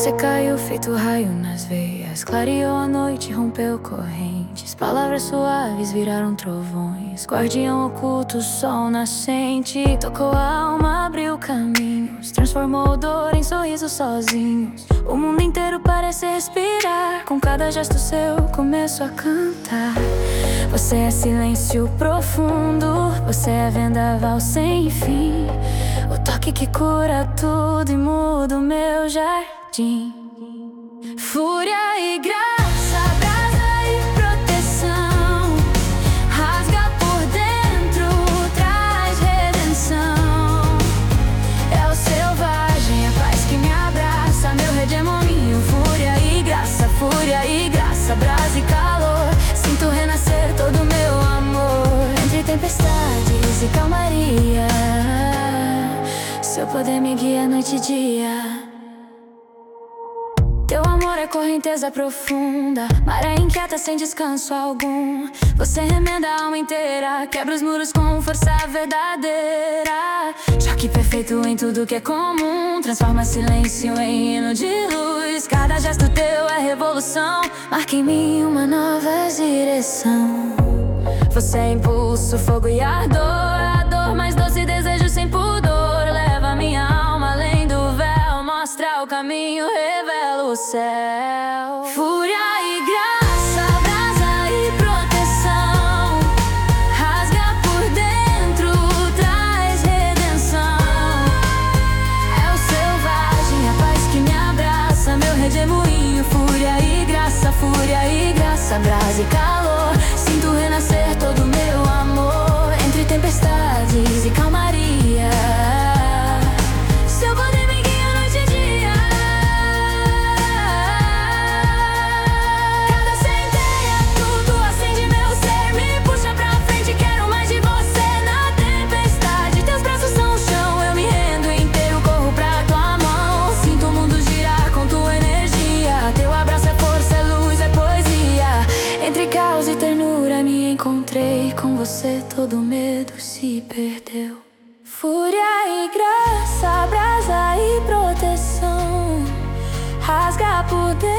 Você caiu feito raio nas veias, clareou a noite, rompeu correntes. Palavras suaves viraram trovões, guardião oculto, sol nascente. Tocou a alma, abriu caminhos, transformou dor em sorriso sozinhos. O mundo inteiro parece respirar, com cada gesto seu começo a cantar. Você é silêncio profundo, você é vendaval sem fim. O toque que cura tudo e muda o meu jardim. Fúria e graça, brasa e proteção, rasga por dentro, traz redenção. É o selvagem, a paz que me abraça, meu redemoinho. Fúria e graça, brasa e calor. Sinto renascer todo o meu amor, entre tempestades e calmaria. Seu poder me guia noite e dia. Teu amor é correnteza profunda, maré inquieta sem descanso algum. Você remenda a alma inteira, quebra os muros com força verdadeira. Choque perfeito em tudo que é comum, transforma silêncio em hino de luz. Cada gesto teu é revolução, marca em mim uma nova direção. Você é impulso, fogo e ardor, a dor mais doce, desejo sem pudor. Leva minha alma além do véu, mostra o caminho, revela o céu. Fúria e graça, brasa e proteção, rasga por dentro, traz redenção. É o selvagem, a paz que me abraça, meu redemoinho. Fúria e graça, brasa e calor. Sinto renascer todo o meu amor, entre tempestades e calmaria. Seu poder me guia noite e dia. Cada centelha, tudo acende meu ser, me puxa pra frente, quero mais de você na tempestade. Teus braços são o chão, eu me rendo inteiro, corro pra tua mão. Sinto o mundo girar com tua energia. Teu abraço é força, é luz, é poesia. Entre caos e ternura me encontrei, com você todo medo se perdeu. Fúria e graça, brasa e proteção, rasga por dentro,